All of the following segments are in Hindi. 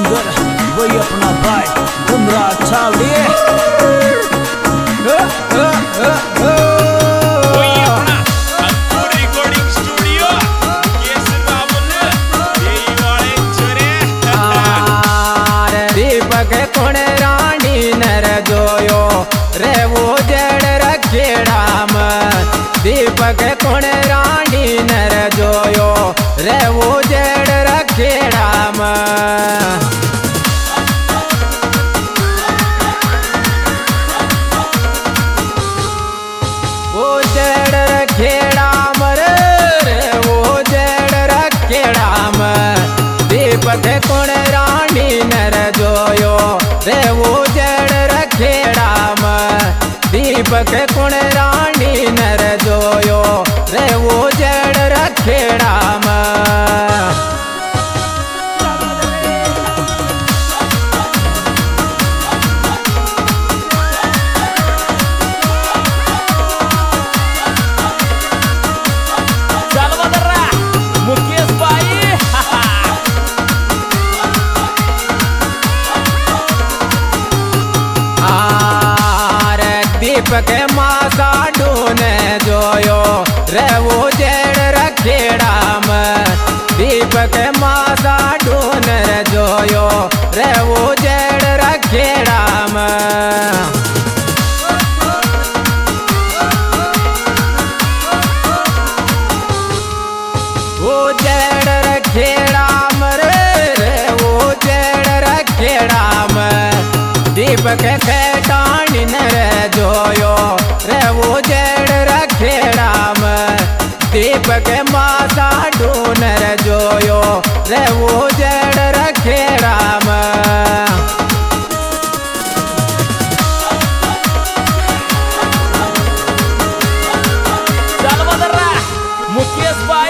सिंगर वही अपना भाई गुमराह छावड़ी दीपक कुण रानी नर जोयो रे वो जड़ रखेड़ा में दीपक कुण रानी नर जोयो रे वो जड़ रखेड़ा में वो जड़ रखेड़ा मरे रे वो जड़ रखेड़ा में दीपक कुण रानी नर जोयो रे वो जड़ रखेड़ा में दीपक कुण रानी नर जोयो रे वो जड़ रखेड़ा में दीपक मासा ढूने जोयो रे वो जड़ रखेड़ा में दीपक मासा ढून जोयो रे वो जड़ रखेड़ा में वो जड़ रखेड़ा मरे रे वो जड़ रखेड़ा में दीपक टाणी नर जोयो रे वो जड़ रखेड़ा में दीपक मासा ढून जोयो रे वो जड़ रखेड़ा में मुकेश भाई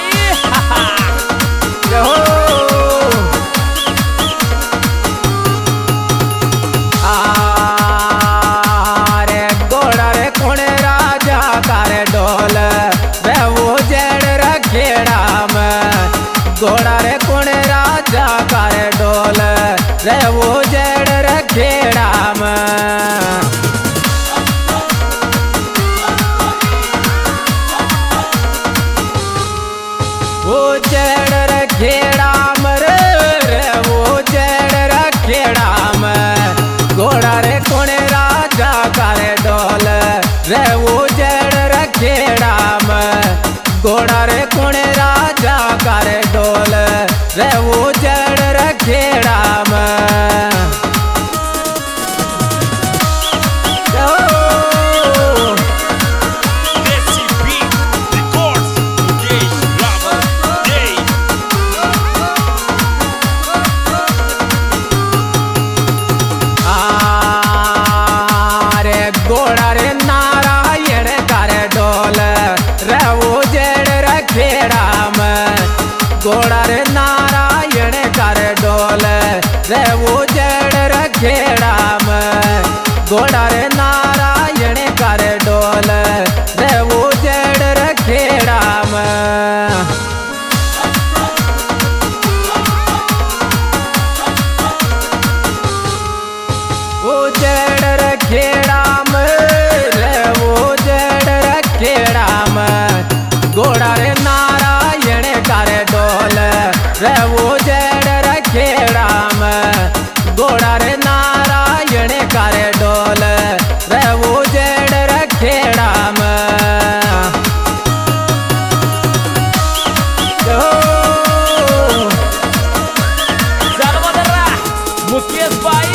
घोड़ा रे कुण राजा कर डोल रे वो जड़ रखेड़ा में वो जड़ रखेड़ा मरे रे वो जड़ रखेड़ा में घोड़ा रे कुण राजा कर डोल रे वो जड़ रखेड़ा में घोड़ा रे कुण राजा कर डोल रे वो जड़ रखेड़ा में घोड़ा रे नारायण कर डोल रे वो जड़ रखेड़ा में घोड़ा रे नारायण कर डोल रे वो जड़ रखेड़ा में घोड़ा रे नारायण कर डोल रे वो जड़ रखेड़ा में वो जड़ रखेड़ा घोड़ा रे नारायण कर डोल रे वो जड़ रखेड़ा में घोड़ा रे नारायण कर डोल रे वो जड़ रखेड़ा में मुकेश भाई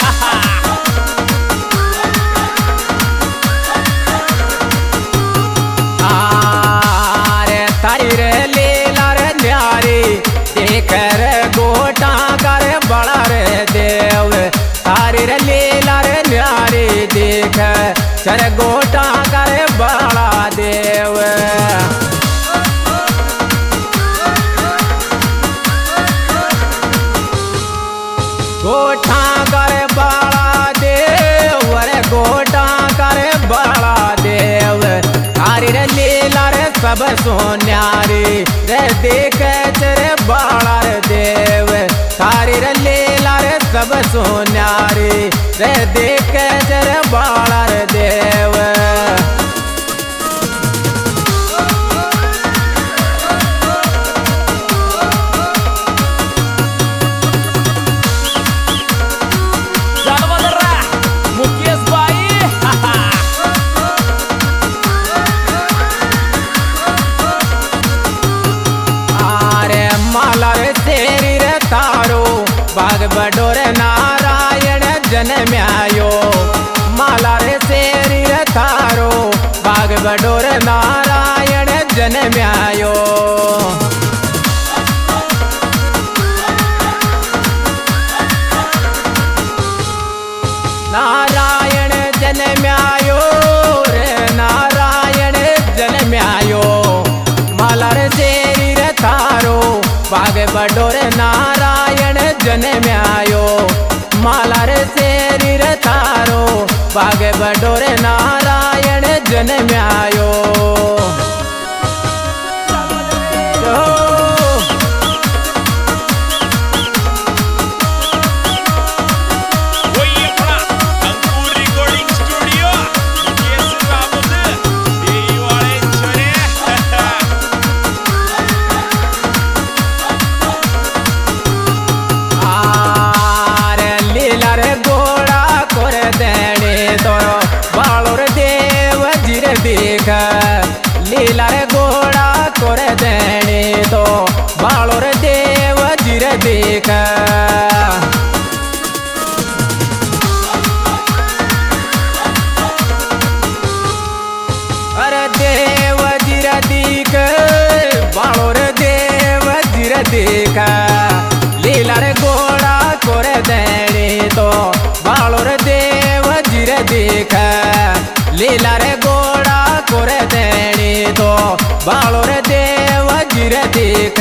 कर गोटा कर बड़ा रे देव तारी रे लीला रे न्यारी देख चर गोटा कर बड़ा देव गोटा कर बड़ा देव रे गोटा कर बड़ा देव तारी रे लीला रे सब सोन्यारी रे देख चरे बाड़ा रे देव तारी रे लीला रे सब सोन्यारे रे देख जर बाला रे देव बाग बडोर नारायण जन्म्यायो माला रे शेरी रे थारो बाग बडोर नारायण जन्म्यायो नारायण जन्म्यायो रे नारायण जन्म्यायो माला रे शेरी रे थारो बाग बडोर नारायण जन्म्यायो माला रे शेरी रे थारो बाग बडोर नारायण जन्म्यायो लीला रे घोड़ा कर देने तो बालो रे देव जीर देख अरे देव जीर देख बालो रे देव जीर देख लीला रे घोड़ा कर देने तो बालो रे देव जीर देख लीला रे घोड़ा कर देने तो बालो रे देव जीर देख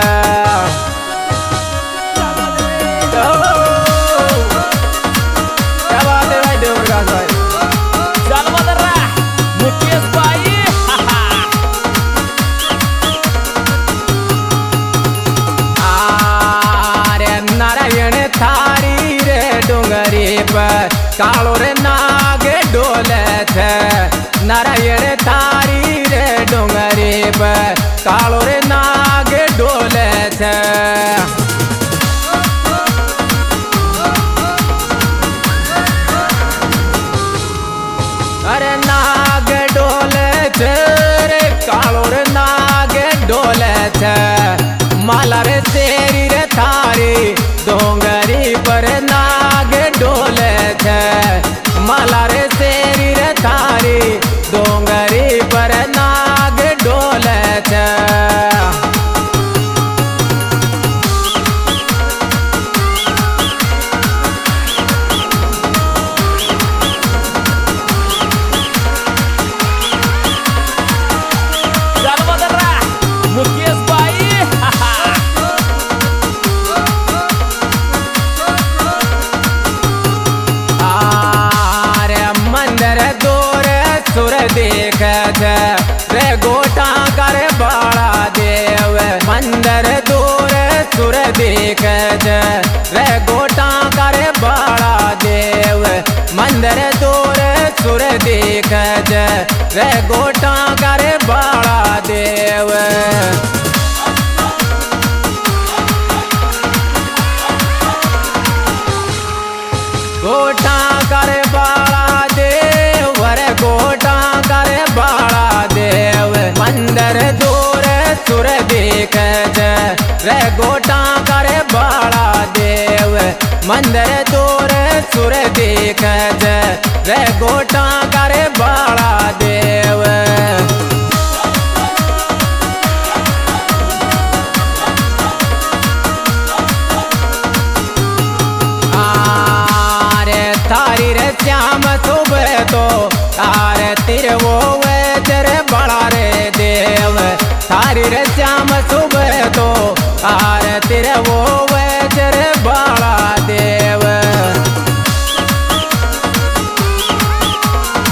नारायण थारी रे डोंगरी पर कालो रे नाग डोले थे नारायण थारी रे डोंगरी पर कालो रे नाग डोले थे अरे नाग डोले थे रे कालो रे नाग डोले थे माला रे शेरी रे थारी डोंगरी पर नाग डोले थे माला रे शेरी रे थारी डोंगरी पर नाग डोले थे सुर देख रे गोटा कर बाड़ा देव मंदिर दूर सुर देख रे गोटा कर बाड़ा देव मंदिर दूर सुर देख रे गोटा कर बाड़ा देव गोटा कर बाड़ा देव रे गोटा कर बाड़ा देव मंदिर दूर सुर देख रे गोटा कर बाड़ा देव मंदिर दूर सुर देख रे गोटा कर बाड़ा देव थारी रे श्याम सुबह तो तारे तिर वो वे तेरे बड़ा रे देव थारी रे श्याम सुबह तो तारे तिर वो वे तेरे बड़ा देव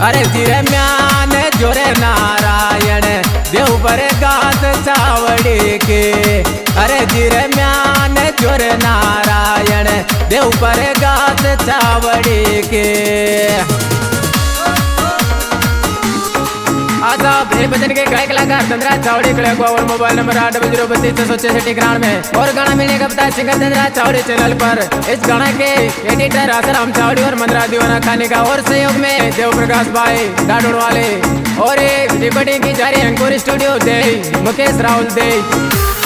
अरे जिरे म्यान जोरे नारायण देव पर गात चावड़ी के। अरे जिरे म्यान जोरे नारायण देव पर गात चावड़ी के। आजा भे भजन के गायक कलाकार चंद्रा चावड़ी कड़े को और मोबाइल नंबर 8 में और गाना मिलने का पता सिंगर चंद्रा चावड़ी चैनल पर। इस गाना के एडिटर आसाराम चावड़ी और मंदरा दीवाना खाने का और सहयोग में देव प्रकाश भाई डाडोड़ वाले और रिकॉर्डिंग की जा रही है अंकुर स्टूडियो दे मुकेश राहुल दे।